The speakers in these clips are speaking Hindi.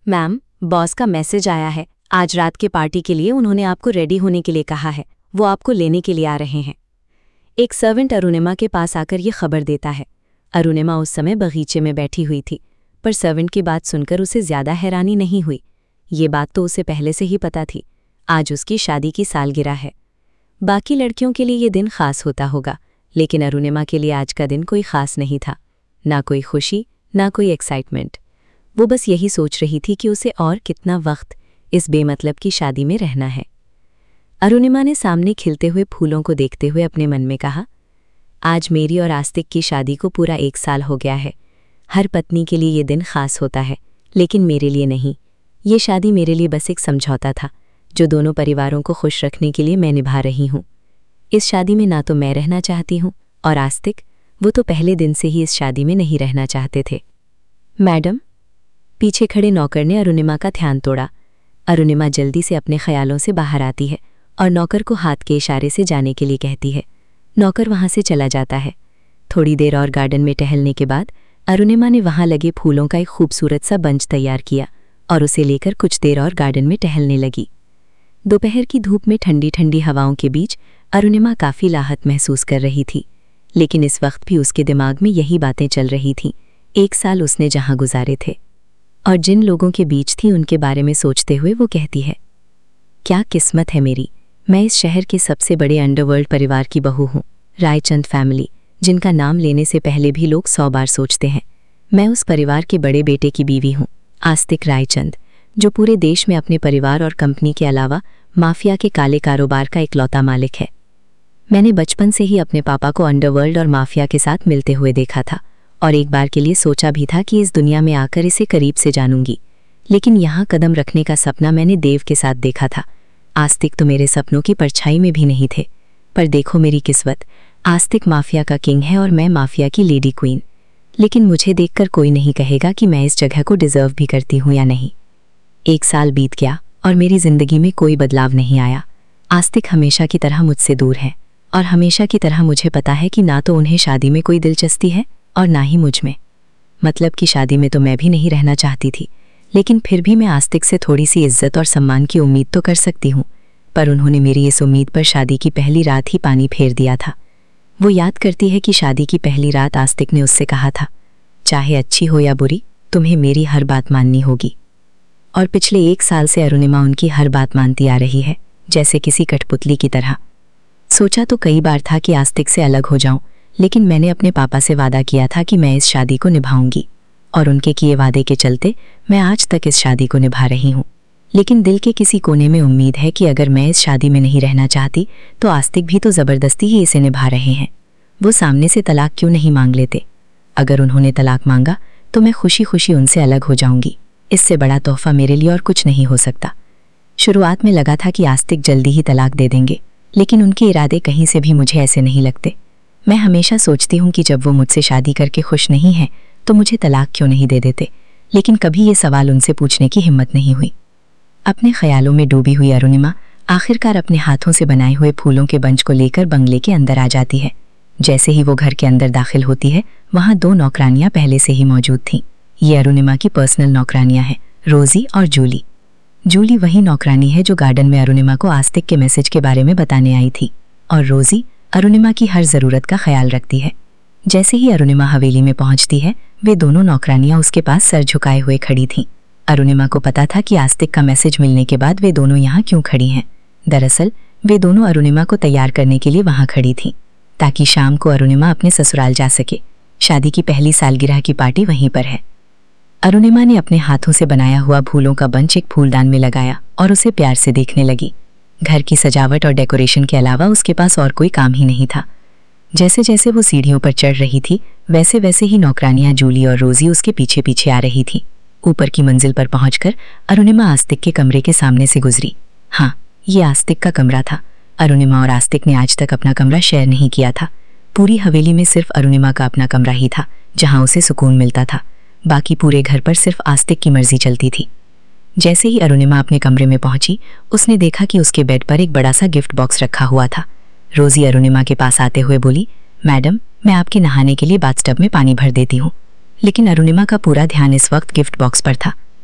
मैम, बॉस का मैसेज आया है। आज रात के पार्टी के लिए उन्होंने आपको रेडी होने के लिए कहा है। वो आपको लेने के लिए आ रहे हैं। एक सर्वेंट अरुणिमा के पास आकर ये खबर देता है। अरुणिमा उस समय बगीचे में बैठी हुई थी, पर सर्वेंट की बात सुनकर उसे ज्यादा हैरानी नहीं हुई। ये बात तो उसे पहले से ही पता थी। आज उसकी शादी की सालगिरह है। बाकी लड़कियों के लिए ये दिन खास होता होगा, लेकिन अरुणिमा के लिए आज का दिन कोई खास नहीं था। ना कोई खुशी, ना कोई एक्साइटमेंट। वो बस यही सोच रही थी कि उसे और कितना वक्त इस बेमतलब की शादी में रहना है। अरुणिमा ने सामने खिलते हुए फूलों को देखते हुए अपने मन में कहा, आज मेरी और आस्तिक की शादी को पूरा 1 साल हो गया है। हर पत्नी के लिए ये दिन खास होता है, लेकिन मेरे लिए नहीं। ये शादी मेरे लिए बस एक समझौता था, जो दोनों परिवारों को खुश रखने के लिए मैं निभा रही हूँ। इस शादी में ना तो मैं रहना चाहती हूँ, और आस्तिक, वो तो पहले दिन से ही इस शादी में नहीं रहना चाहते थे। मैडम, पीछे खड़े नौकर ने अरुणिमा का ध्यान तोड़ा। अरुणिमा जल्दी से अपने ख्यालों से बाहर आती है और नौकर को हाथ के इशारे से जाने के लिए कहती है। नौकर वहां से चला जाता है। थोड़ी देर और गार्डन में टहलने के बाद अरुणिमा ने वहां लगे फूलों का एक खूबसूरत सा बंच तैयार किया और उसे लेकर कुछ देर और गार्डन में टहलने लगी। दोपहर की धूप में ठंडी ठंडी हवाओं के बीच अरुणिमा काफ़ी राहत महसूस कर रही थी, लेकिन इस वक्त भी उसके दिमाग में यही बातें चल रही थीं। 1 साल उसने जहां गुजारे थे और जिन लोगों के बीच थी, उनके बारे में सोचते हुए वो कहती है, क्या किस्मत है मेरी। मैं इस शहर के सबसे बड़े अंडरवर्ल्ड परिवार की बहू हूँ, रायचंद फैमिली, जिनका नाम लेने से पहले भी लोग 100 बार सोचते हैं। मैं उस परिवार के बड़े बेटे की बीवी हूँ, आस्तिक रायचंद, जो पूरे देश में अपने परिवार और कंपनी के अलावा माफिया के काले कारोबार का इकलौता मालिक है। मैंने बचपन से ही अपने पापा को अंडरवर्ल्ड और माफिया के साथ मिलते हुए देखा था और एक बार के लिए सोचा भी था कि इस दुनिया में आकर इसे करीब से जानूंगी, लेकिन यहाँ कदम रखने का सपना मैंने देव के साथ देखा था। आस्तिक तो मेरे सपनों की परछाई में भी नहीं थे। पर देखो मेरी किस्मत, आस्तिक माफिया का किंग है और मैं माफिया की लेडी क्वीन। लेकिन मुझे देखकर कोई नहीं कहेगा कि मैं इस जगह को डिजर्व भी करती हूँ या नहीं। 1 साल बीत गया और मेरी जिंदगी में कोई बदलाव नहीं आया। आस्तिक हमेशा की तरह मुझसे दूर है और हमेशा की तरह मुझे पता है कि ना तो उन्हें शादी में कोई दिलचस्पी है और ना ही मुझ में। मतलब कि शादी में तो मैं भी नहीं रहना चाहती थी, लेकिन फिर भी मैं आस्तिक से थोड़ी सी इज्जत और सम्मान की उम्मीद तो कर सकती हूँ। पर उन्होंने मेरी इस उम्मीद पर शादी की पहली रात ही पानी फेर दिया था। वो याद करती है कि शादी की पहली रात आस्तिक ने उससे कहा था, चाहे अच्छी हो या बुरी, तुम्हें मेरी हर बात माननी होगी। और पिछले 1 साल से अरुणिमा उनकी हर बात मानती आ रही है, जैसे किसी कठपुतली की तरह। सोचा तो कई बार था कि आस्तिक से अलग हो जाऊं, लेकिन मैंने अपने पापा से वादा किया था कि मैं इस शादी को निभाऊंगी, और उनके किए वादे के चलते मैं आज तक इस शादी को निभा रही हूँ। लेकिन दिल के किसी कोने में उम्मीद है कि अगर मैं इस शादी में नहीं रहना चाहती तो आस्तिक भी तो ज़बरदस्ती ही इसे निभा रहे हैं। वो सामने से तलाक क्यों नहीं मांग लेते? अगर उन्होंने तलाक मांगा तो मैं खुशी खुशी उनसे अलग हो जाऊंगी। इससे बड़ा तोहफा मेरे लिए और कुछ नहीं हो सकता। शुरुआत में लगा था कि आस्तिक जल्दी ही तलाक दे देंगे, लेकिन उनके इरादे कहीं से भी मुझे ऐसे नहीं लगते। मैं हमेशा सोचती हूँ कि जब वो मुझसे शादी करके खुश नहीं हैं तो मुझे तलाक क्यों नहीं दे देते, लेकिन कभी ये सवाल उनसे पूछने की हिम्मत नहीं हुई। अपने ख्यालों में डूबी हुई अरुणिमा आखिरकार अपने हाथों से बनाए हुए फूलों के बंच को लेकर बंगले के अंदर आ जाती है। जैसे ही वो घर के अंदर दाखिल होती है, वहाँ 2 नौकरानियां पहले से ही मौजूद थीं। ये अरुणिमा की पर्सनल नौकरानियां हैं, रोजी और जूली। जूली वही नौकरानी है जो गार्डन में अरुणिमा को आस्तिक के मैसेज के बारे में बताने आई थी, और रोजी अरुणिमा की हर ज़रूरत का ख्याल रखती है। जैसे ही अरुणिमा हवेली में पहुंचती है, वे दोनों नौकरानियां उसके पास सर झुकाए हुए खड़ी थीं। अरुणिमा को पता था कि आस्तिक का मैसेज मिलने के बाद वे दोनों यहाँ क्यों खड़ी हैं। दरअसल वे दोनों अरुणिमा को तैयार करने के लिए वहाँ खड़ी थीं, ताकि शाम को अरुणिमा अपने ससुराल जा सके। शादी की पहली सालगिरह की पार्टी वहीं पर है। अरुणिमा ने अपने हाथों से बनाया हुआ फूलों का बंच एक फूलदान में लगाया और उसे प्यार से देखने लगी। घर की सजावट और डेकोरेशन के अलावा उसके पास और कोई काम ही नहीं था। जैसे जैसे वो सीढ़ियों पर चढ़ रही थी, वैसे वैसे ही नौकरानियां जूली और रोजी उसके पीछे पीछे आ रही थी। ऊपर की मंजिल पर पहुंचकर अरुणिमा आस्तिक के कमरे के सामने से गुजरी। हाँ, ये आस्तिक का कमरा था। अरुणिमा और आस्तिक ने आज तक अपना कमरा शेयर नहीं किया था। पूरी हवेली में सिर्फ अरुणिमा का अपना कमरा ही था, जहां उसे सुकून मिलता था। बाकी पूरे घर पर सिर्फ आस्तिक की मर्जी चलती थी। जैसे ही अरुणिमा अपने कमरे में पहुंची, उसने देखा कि उसके बेड पर एक बड़ा सा गिफ्ट बॉक्स रखा हुआ था। रोजी अरुणिमा के पास आते हुए बोली, मैडम, मैं आपके नहाने के लिए बाथटब में पानी भर देती हूँ। लेकिन अरुणिमा का पूरा ध्यान इस वक्त गिफ्ट बॉक्स पर था।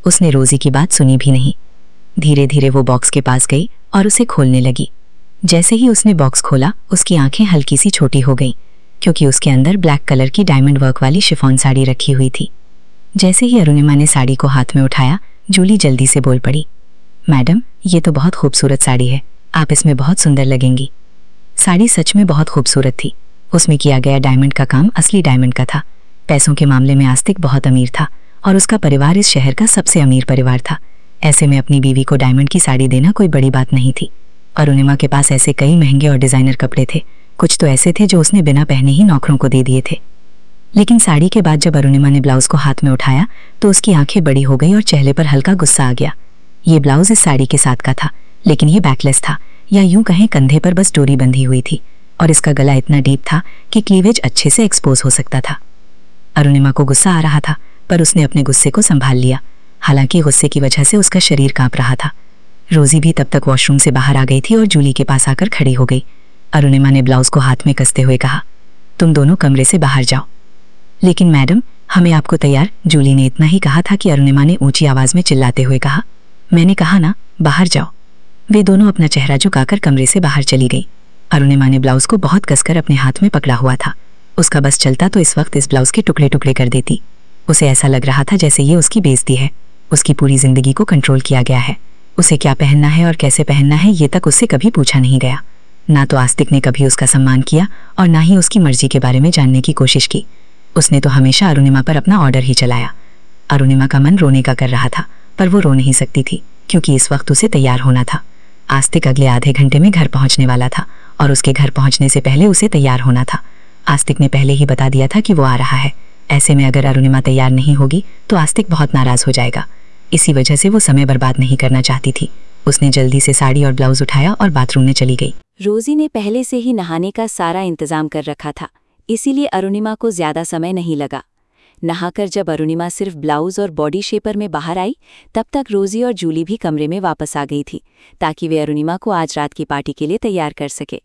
उसने रोजी की बात सुनी भी नहीं। धीरे धीरे वो बॉक्स के पास गई और उसे खोलने लगी। जैसे ही उसने बॉक्स खोला, उसकी आंखें हल्की सी छोटी हो गईं, क्योंकि उसके अंदर ब्लैक कलर की डायमंड वर्क वाली शिफॉन साड़ी रखी हुई थी। जैसे ही अरुणिमा ने साड़ी को हाथ में उठाया, जूली जल्दी से बोल पड़ी, मैडम, ये तो बहुत खूबसूरत साड़ी है, आप इसमें बहुत सुंदर लगेंगी। साड़ी सच में बहुत खूबसूरत थी। उसमें किया गया डायमंड का काम असली डायमंड का था। पैसों के मामले में आस्तिक बहुत अमीर था और उसका परिवार इस शहर का सबसे अमीर परिवार था। ऐसे में अपनी बीवी को डायमंड की साड़ी देना कोई बड़ी बात नहीं थी। अरुणिमा के पास ऐसे कई महंगे और डिजाइनर कपड़े थे, कुछ तो ऐसे थे जो उसने बिना पहने ही नौकरों को दे दिए थे। लेकिन साड़ी के बाद जब अरुणिमा ने ब्लाउज को हाथ में उठाया तो उसकी आंखें बड़ी हो गई और चेहरे पर हल्का गुस्सा आ गया। ये ब्लाउज इस साड़ी के साथ का था, लेकिन ये बैकलेस था, या यूं कहें कंधे पर बस डोरी बंधी हुई थी, और इसका गला इतना डीप था कि क्लीवेज अच्छे से एक्सपोज हो सकता था। अरुणिमा को गुस्सा आ रहा था, पर उसने अपने गुस्से को संभाल लिया। हालांकि गुस्से की वजह से उसका शरीर कांप रहा था। रोजी भी तब तक वॉशरूम से बाहर आ गई थी और जूली के पास आकर खड़ी हो गई। अरुणिमा ने ब्लाउज को हाथ में कसते हुए कहा, तुम दोनों कमरे से बाहर जाओ। लेकिन मैडम, हमें आपको तैयार। जूली ने इतना ही कहा था कि अरुणिमा ने ऊंची आवाज में चिल्लाते हुए कहा, मैंने कहा ना, बाहर जाओ। वे दोनों अपना चेहरा झुकाकर कमरे से बाहर चली गई। अरुणिमा ने ब्लाउज को बहुत कसकर अपने हाथ में पकड़ा हुआ था। उसका बस चलता तो इस वक्त इस ब्लाउज के टुकड़े टुकड़े कर देती। उसे ऐसा लग रहा था जैसे ये उसकी बेइज्जती है। उसकी पूरी जिंदगी को कंट्रोल किया गया है। उसे क्या पहनना है और कैसे पहनना है ये तक उससे कभी पूछा नहीं गया। ना तो आस्तिक ने कभी उसका सम्मान किया और ना ही उसकी मर्जी के बारे में जानने की कोशिश की। उसने तो हमेशा अरुणिमा पर अपना ऑर्डर ही चलाया। अरुणिमा का मन रोने का कर रहा था, पर वो रो नहीं सकती थी, क्योंकि इस वक्त उसे तैयार होना था। आस्तिक अगले आधे घंटे में घर पहुंचने वाला था और उसके घर पहुंचने से पहले उसे तैयार होना था। आस्तिक ने पहले ही बता दिया था कि वो आ रहा है। ऐसे में अगर अरुणिमा तैयार नहीं होगी तो आस्तिक बहुत नाराज हो जाएगा। इसी वजह से वो समय बर्बाद नहीं करना चाहती थी। उसने जल्दी से साड़ी और ब्लाउज उठाया और बाथरूम में चली गई। रोजी ने पहले से ही नहाने का सारा इंतजाम कर रखा था, इसीलिए अरुणिमा को ज्यादा समय नहीं लगा। नहाकर जब अरुणिमा सिर्फ ब्लाउज और बॉडी शेपर में बाहर आई, तब तक रोजी और जूली भी कमरे में वापस आ गई थी, ताकि वे अरुणिमा को आज रात की पार्टी के लिए तैयार कर सके।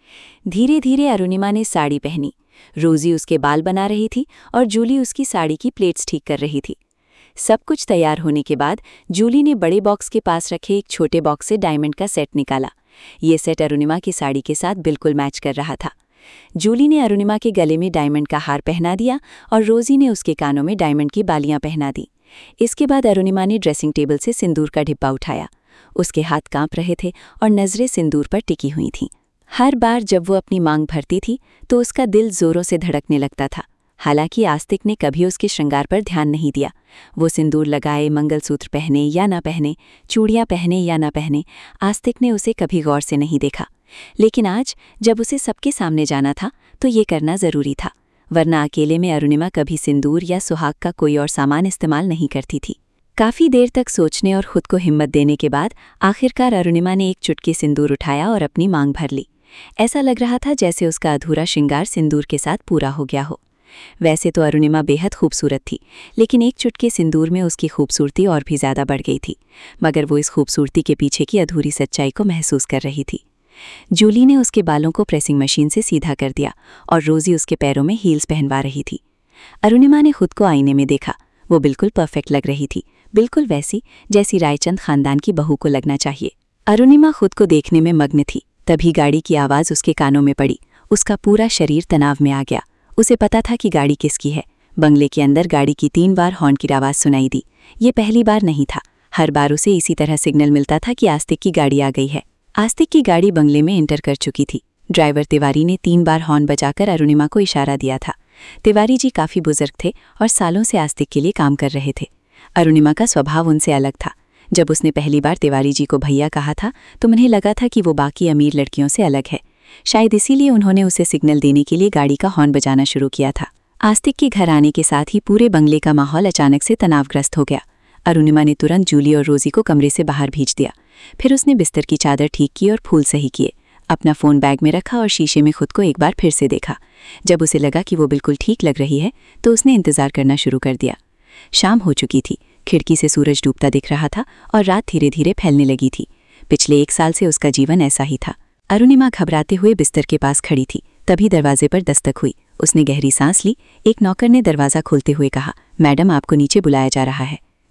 धीरे धीरे अरुणिमा ने साड़ी पहनी। रोजी उसके बाल बना रही थी और जूली उसकी साड़ी की प्लेट्स ठीक कर रही थी। सब कुछ तैयार होने के बाद जूली ने बड़े बॉक्स के पास रखे एक छोटे बॉक्स से डायमंड का सेट निकाला। ये सेट अरुणिमा की साड़ी के साथ बिल्कुल मैच कर रहा था। जूली ने अरुणिमा के गले में डायमंड का हार पहना दिया और रोजी ने उसके कानों में डायमंड की बालियां पहना दी। इसके बाद अरुणिमा ने ड्रेसिंग टेबल से सिंदूर का डिब्बा उठाया। उसके हाथ कांप रहे थे और नजरें सिंदूर पर टिकी हुई थीं। हर बार जब वो अपनी मांग भरती थी तो उसका दिल जोरों से धड़कने लगता था। हालांकि आस्तिक ने कभी उसके श्रृंगार पर ध्यान नहीं दिया। वो सिंदूर लगाए, मंगलसूत्र पहने या ना पहने, चूड़ियां पहने या ना पहने, आस्तिक ने उसे कभी गौर से नहीं देखा। लेकिन आज जब उसे सबके सामने जाना था तो ये करना जरूरी था, वरना अकेले में अरुणिमा कभी सिंदूर या सुहाग का कोई और सामान इस्तेमाल नहीं करती थी। काफी देर तक सोचने और खुद को हिम्मत देने के बाद आखिरकार अरुणिमा ने एक चुटकी सिंदूर उठाया और अपनी मांग भर ली। ऐसा लग रहा था जैसे उसका अधूरा श्रृंगार सिंदूर के साथ पूरा हो गया हो। वैसे तो अरुणिमा बेहद खूबसूरत थी, लेकिन एक चुटके सिंदूर में उसकी खूबसूरती और भी ज्यादा बढ़ गई थी, मगर वो इस खूबसूरती के पीछे की अधूरी सच्चाई को महसूस कर रही थी। जूली ने उसके बालों को प्रेसिंग मशीन से सीधा कर दिया और रोजी उसके पैरों में हील्स पहनवा रही थी। अरुणिमा ने खुद को आईने में देखा। वो बिल्कुल परफेक्ट लग रही थी, बिल्कुल वैसी जैसी रायचंद खानदान की बहू को लगना चाहिए। अरुणिमा खुद को देखने में मग्न थी, तभी गाड़ी की आवाज़ उसके कानों में पड़ी। उसका पूरा शरीर तनाव में आ गया। उसे पता था कि गाड़ी किसकी है। बंगले के अंदर गाड़ी की 3 बार हॉर्न की आवाज़ सुनाई दी। ये पहली बार नहीं था, हर बार उसे इसी तरह सिग्नल मिलता था कि आस्तिक की गाड़ी आ गई है। आस्तिक की गाड़ी बंगले में एंटर कर चुकी थी। ड्राइवर तिवारी ने 3 बार हॉर्न बजाकर अरुणिमा को इशारा दिया था। तिवारी जी काफ़ी बुजुर्ग थे और सालों से आस्तिक के लिए काम कर रहे थे। अरुणिमा का स्वभाव उनसे अलग था। जब उसने पहली बार तिवारी जी को भैया कहा था तो उन्हें लगा था कि वो बाकी अमीर लड़कियों से अलग है। शायद इसीलिए उन्होंने उसे सिग्नल देने के लिए गाड़ी का हॉर्न बजाना शुरू किया था। आस्तिक के घर आने के साथ ही पूरे बंगले का माहौल अचानक से तनावग्रस्त हो गया। अरुणिमा ने तुरंत जूली और रोजी को कमरे से बाहर भेज दिया। फिर उसने बिस्तर की चादर ठीक की और फूल सही किए। अपना फ़ोन बैग में रखा और शीशे में खुद को एक बार फिर से देखा। जब उसे लगा कि वो बिल्कुल ठीक लग रही है तो उसने इंतज़ार करना शुरू कर दिया। शाम हो चुकी थी, खिड़की से सूरज डूबता दिख रहा था और रात धीरे धीरे फैलने लगी थी। पिछले 1 साल से उसका जीवन ऐसा ही था। अरुणिमा घबराते हुए बिस्तर के पास खड़ी थी, तभी दरवाजे पर दस्तक हुई। उसने गहरी सांस ली। एक नौकर ने दरवाज़ा खोलते हुए कहा, मैडम आपको नीचे बुलाया जा रहा है।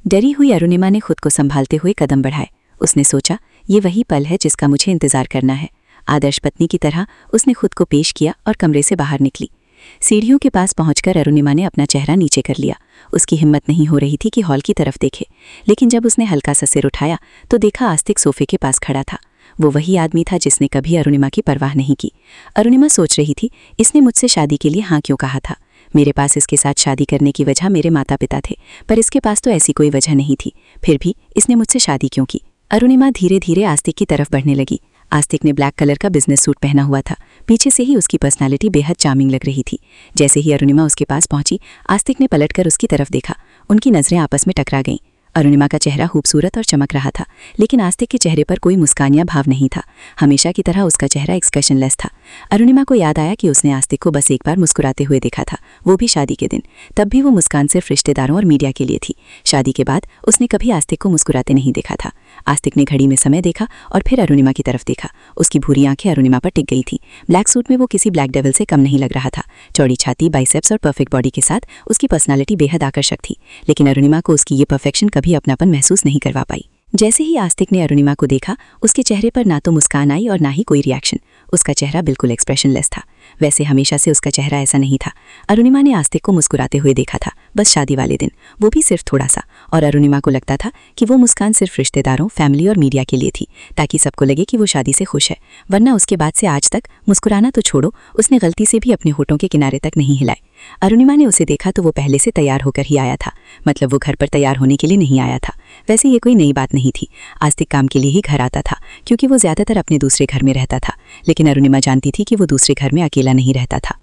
डरी हुई अरुणिमा ने खुद को संभालते हुए कदम बढ़ाए। उसने सोचा, ये वही पल है जिसका मुझे इंतजार करना है। आदर्श पत्नी की तरह उसने खुद को पेश किया और कमरे से बाहर निकली। सीढ़ियों के पास पहुंचकर अरुणिमा ने अपना चेहरा नीचे कर लिया। उसकी हिम्मत नहीं हो रही थी कि हॉल की तरफ देखे, लेकिन जब उसने हल्का सा सिर उठाया तो देखा आस्तिक सोफे के पास खड़ा था। वो वही आदमी था जिसने कभी अरुणिमा की परवाह नहीं की। अरुणिमा सोच रही थी, इसने मुझसे शादी के लिए हाँ क्यों कहा था। मेरे पास इसके साथ शादी करने की वजह मेरे माता पिता थे, पर इसके पास तो ऐसी कोई वजह नहीं थी। फिर भी इसने मुझसे शादी क्यों की। अरुणिमा धीरे धीरे आस्तिक की तरफ बढ़ने लगी। आस्तिक ने ब्लैक कलर का बिजनेस सूट पहना हुआ था। पीछे से ही उसकी पर्सनालिटी बेहद चार्मिंग लग रही थी। जैसे ही अरुणिमा उसके पास पहुंची, आस्तिक ने पलटकर उसकी तरफ देखा। उनकी नजरें आपस में टकरा गईं। अरुणिमा का चेहरा खूबसूरत और चमक रहा था, लेकिन आस्तिक के चेहरे पर कोई मुस्कान या भाव नहीं था। हमेशा की तरह उसका चेहरा एक्सप्रेशनलेस था। अरुणिमा को याद आया कि उसने आस्तिक को बस एक बार मुस्कुराते हुए देखा था, वो भी शादी के दिन। तब भी वो मुस्कान सिर्फ रिश्तेदारों और मीडिया के लिए थी। शादी के बाद उसने कभी आस्तिक को मुस्कुराते नहीं देखा था। आस्तिक ने घड़ी में समय देखा और फिर अरुणिमा की तरफ देखा। उसकी भूरी आंखें अरुणिमा पर टिक गई थी। ब्लैक सूट में वो किसी ब्लैक डेविल से कम नहीं लग रहा था। चौड़ी छाती, बाइसेप्स और परफेक्ट बॉडी के साथ उसकी पर्सनालिटी बेहद आकर्षक थी, लेकिन अरुणिमा को उसकी ये परफेक्शन कभी अपनापन महसूस नहीं करवा पाई। जैसे ही आस्तिक ने अरुणिमा को देखा, उसके चेहरे पर ना तो मुस्कान आई और ना ही कोई रिएक्शन। उसका चेहरा बिल्कुल एक्सप्रेशनलेस था। वैसे हमेशा से उसका चेहरा ऐसा नहीं था। अरुणिमा ने आस्तिक को मुस्कुराते हुए देखा था, बस शादी वाले दिन, वो भी सिर्फ थोड़ा सा। और अरुणिमा को लगता था कि वो मुस्कान सिर्फ रिश्तेदारों, फैमिली और मीडिया के लिए थी, ताकि सबको लगे कि वो शादी से खुश है। वरना उसके बाद से आज तक मुस्कुराना तो छोड़ो, उसने गलती से भी अपने होठों के किनारे तक नहीं हिलाए। अरुणिमा ने उसे देखा तो वो पहले से तैयार होकर ही आया था, मतलब वो घर पर तैयार होने के लिए नहीं आया था। वैसे ये कोई नई बात नहीं थी। आस्तिक काम के लिए ही घर आता था, क्योंकि वो ज्यादातर अपने दूसरे घर में रहता था, लेकिन अरुणिमा जानती थी कि वो दूसरे घर में अकेला नहीं रहता था।